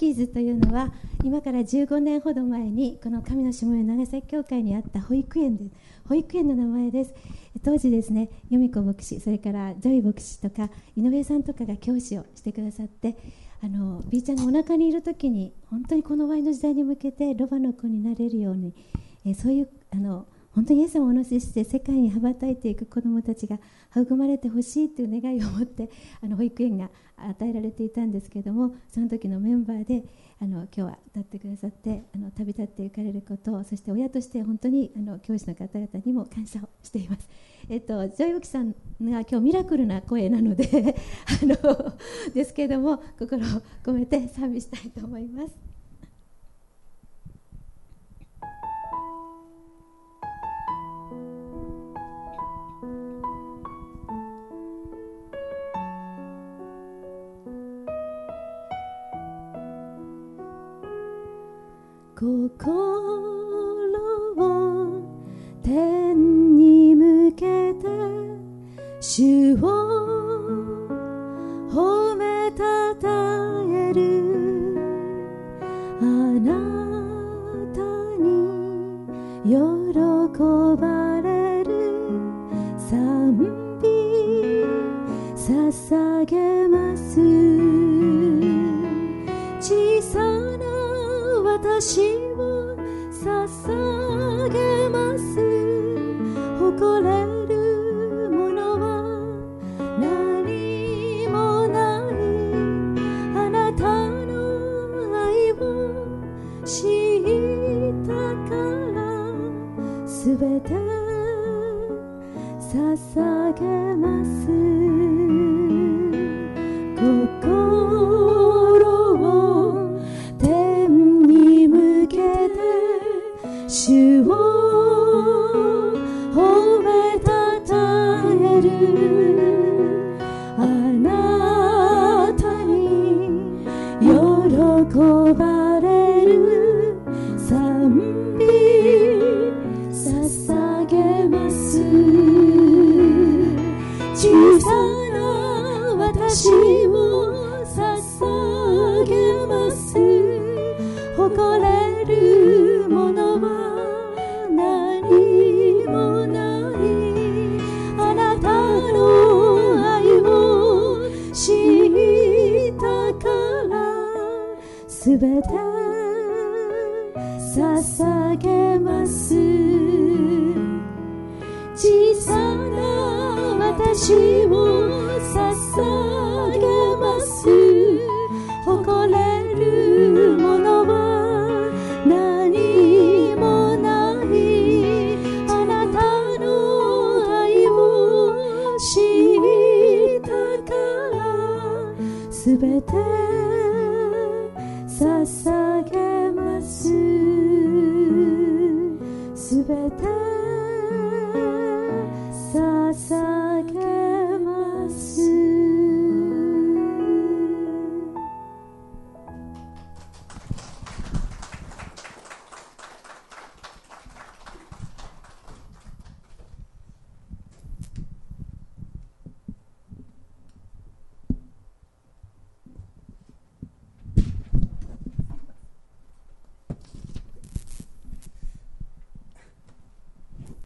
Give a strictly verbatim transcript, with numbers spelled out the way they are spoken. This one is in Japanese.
キーズというのは今からじゅうごねんほど前にこの神のしもべ長崎教会にあった保育園で保育園の名前です。当時ですね、由美子牧師、それからジョイ牧師とか井上さんとかが教師をしてくださって、あの B ちゃんがお腹にいる時に本当にこの終わりの時代に向けてロバの子になれるように、えそういうあの本当にイエス様をお乗せして世界に羽ばたいていく子どもたちが育まれてほしいという願いを持ってあの保育園が与えられていたんですけれども、その時のメンバーであの今日は歌ってくださってあの旅立って行かれることを、そして親として本当にあの教師の方々にも感謝をしています。えっと、ジョイウキさんが今日ミラクルな声なのであのですけれども心を込めて賛美したいと思います。心を天に向けて主を褒めたたえる、あなたに喜ばれる賛美捧げます。小さな私を捧げます。誇れるものは何もない。あなたの愛を知ったからすべて捧げます。主を褒めたたえる、あなたに喜ばれる賛美捧げます。小さな私を捧げます。誇れるものはすべて捧げます。小さな私を捧げます。誇れるものは何もない。あなたの愛を知ったからすべて捧げます。すべて